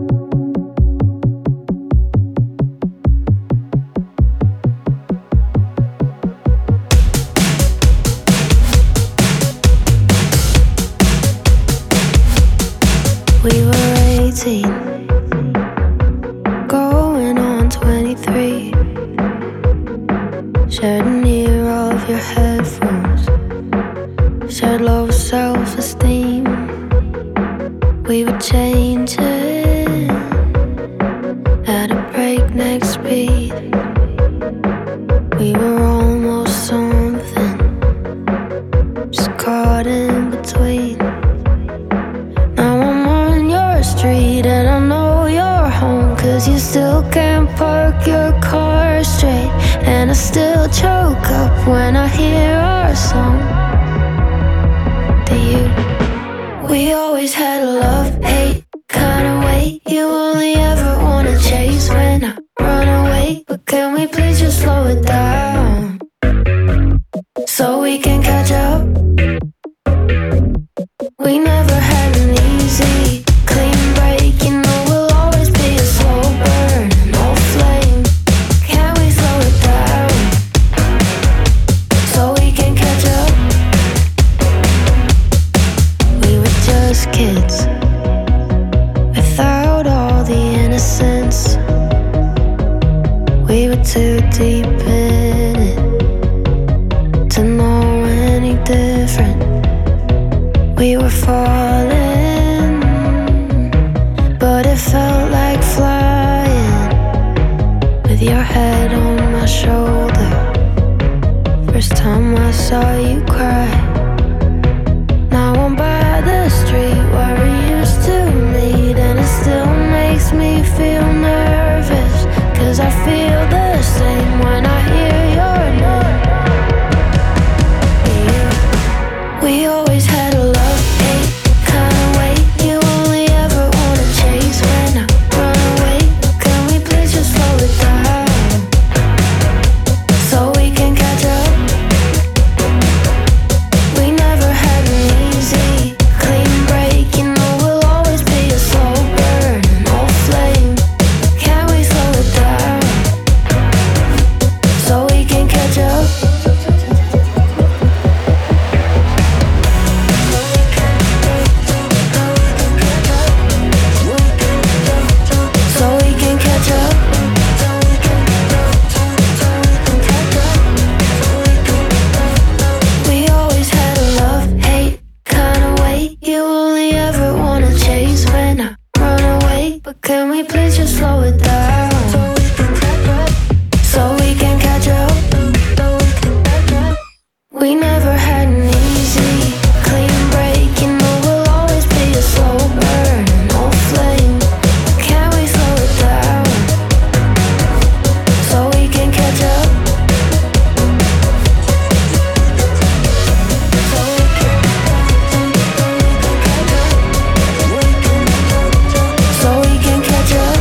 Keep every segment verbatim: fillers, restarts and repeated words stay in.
We were eighteen, going on twenty-three. Shared an ear of your headphones, shared low self-esteem. We were changing at a breakneck speed. We were almost something, just caught in between. Street and I know you're home, cause you still can't park your car straight. And I still choke up when I hear our song. Do you? We always had a love-hate kind of way. You only ever wanna chase when I run away. But can we please just slow it down so we can catch up? We never had an easy clean break, you know we'll always be a slow burn, no flame. Can we slow it down so we can catch up? We were just kids without all the innocence. We were too deep in it to know any different. We were falling, but it felt like flying with your head on my shoulder. First time I saw you cry. Now I'm by the street where we used to meet, and it still makes me feel nervous, cause I feel the same when I hear your name. Yeah. We always had a love-hate kind of way. You only ever wanna chase when I run away. Can we please just slow it down so we can catch up? We never had an easy clean break, you know we'll always be a slow burn, no flame. Can we slow it down so we can catch up? Can we please just slow it down so we can catch up? We never had an easy clean break, you know we'll always be a slow burn, no flame. Can we slow it down so we can catch up? So we can catch up.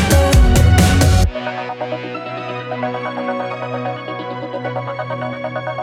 Thank you.